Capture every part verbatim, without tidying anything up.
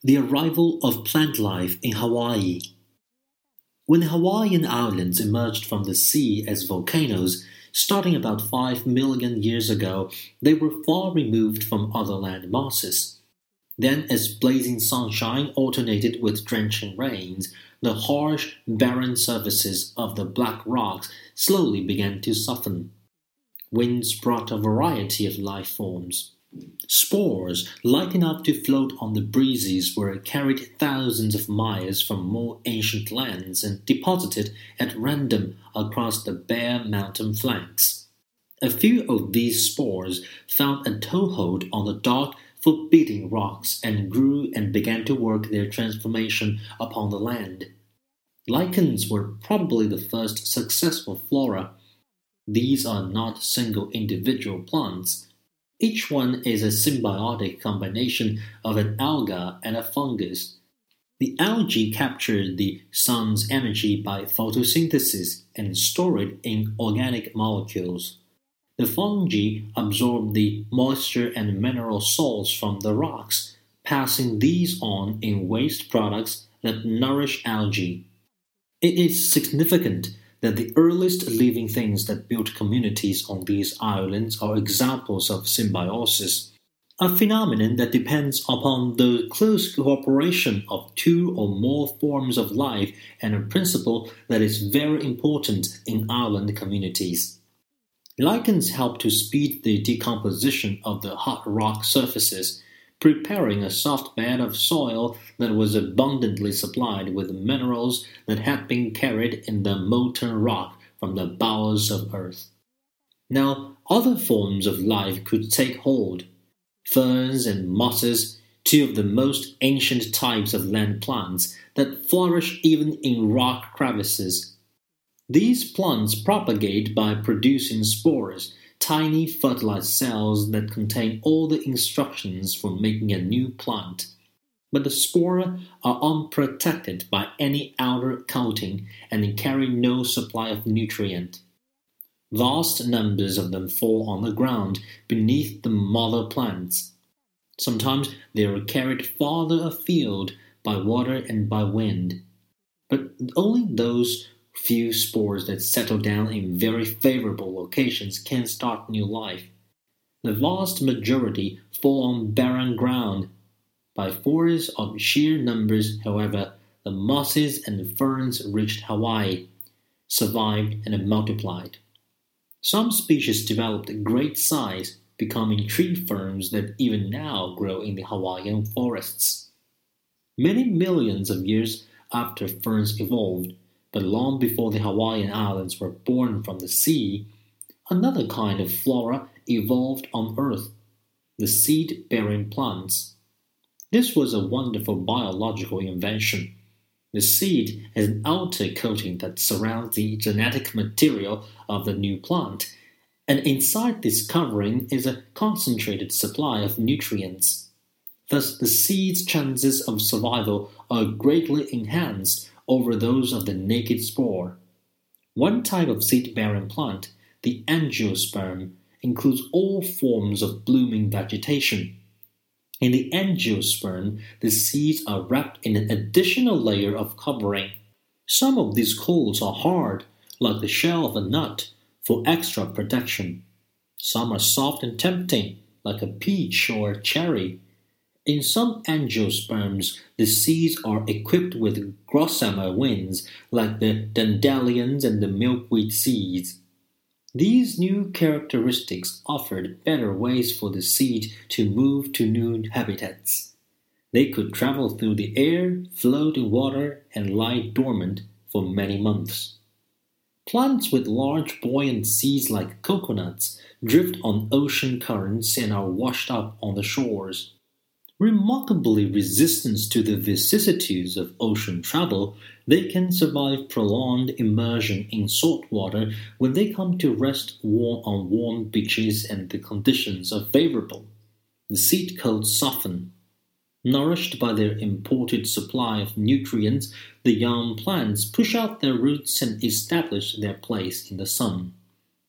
The arrival of plant life in Hawaii. When the Hawaiian Islands emerged from the sea as volcanoes, starting about five million years ago, they were far removed from other land masses. Then, as blazing sunshine alternated with drenching rains, the harsh, barren surfaces of the black rocks slowly began to soften. Winds brought a variety of life forms. Spores, light enough to float on the breezes, were carried thousands of miles from more ancient lands and deposited at random across the bare mountain flanks. A few of these spores found a toehold on the dark, forbidding rocks and grew and began to work their transformation upon the land. Lichens were probably the first successful flora. These are not single individual plants. Each one is a symbiotic combination of an alga and a fungus. The algae capture the sun's energy by photosynthesis and store it in organic molecules. The fungi absorb the moisture and mineral salts from the rocks, passing these on in waste products that nourish algae. It is significant that the earliest living things that built communities on these islands are examples of symbiosis, a phenomenon that depends upon the close cooperation of two or more forms of life and a principle that is very important in island communities. Lichens help to speed the decomposition of the hot rock surfaces, preparing a soft bed of soil that was abundantly supplied with minerals that had been carried in the molten rock from the bowels of earth. Now, other forms of life could take hold. Ferns and mosses, two of the most ancient types of land plants that flourish even in rock crevices. These plants propagate by producing spores, tiny fertilized cells that contain all the instructions for making a new plant. But the spores are unprotected by any outer coating and carry no supply of nutrient. Vast numbers of them fall on the ground beneath the mother plants. Sometimes they are carried farther afield by water and by wind. But only those few spores that settle down in very favorable locations can start new life. The vast majority fall on barren ground. By force of sheer numbers, however, the mosses and ferns reached Hawaii, survived and multiplied. Some species developed great size, becoming tree ferns that even now grow in the Hawaiian forests. Many millions of years after ferns evolved, but long before the Hawaiian Islands were born from the sea, another kind of flora evolved on Earth, the seed-bearing plants. This was a wonderful biological invention. The seed has an outer coating that surrounds the genetic material of the new plant, and inside this covering is a concentrated supply of nutrients. Thus, the seed's chances of survival are greatly enhanced over those of the naked spore. One type of seed-bearing plant, the angiosperm, includes all forms of blooming vegetation. In the angiosperm, the seeds are wrapped in an additional layer of covering. Some of these coats are hard, like the shell of a nut, for extra protection. Some are soft and tempting, like a peach or a cherry. In some angiosperms, the seeds are equipped with gossamer wings, like the dandelions and the milkweed seeds. These new characteristics offered better ways for the seed to move to new habitats. They could travel through the air, float in water, and lie dormant for many months. Plants with large buoyant seeds like coconuts drift on ocean currents and are washed up on the shores. Remarkably resistant to the vicissitudes of ocean travel, they can survive prolonged immersion in salt water when they come to rest warm on warm beaches and the conditions are favorable. The seed coats soften. Nourished by their imported supply of nutrients, the young plants push out their roots and establish their place in the sun.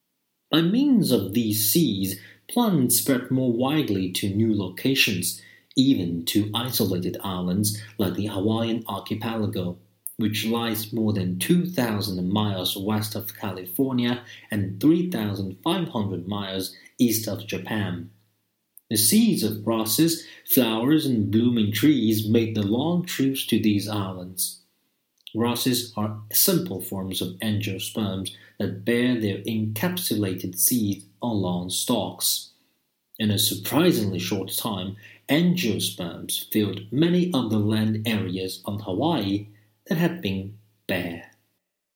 By means of these seeds, plants spread more widely to new locations, even to isolated islands like the Hawaiian archipelago, which lies more than two thousand miles west of California and three thousand five hundred miles east of Japan. The seeds of grasses, flowers, and blooming trees make the long trips to these islands. Grasses are simple forms of angiosperms that bear their encapsulated seeds on long stalks. In a surprisingly short time, angiosperms filled many of the land areas on Hawaii that had been bare.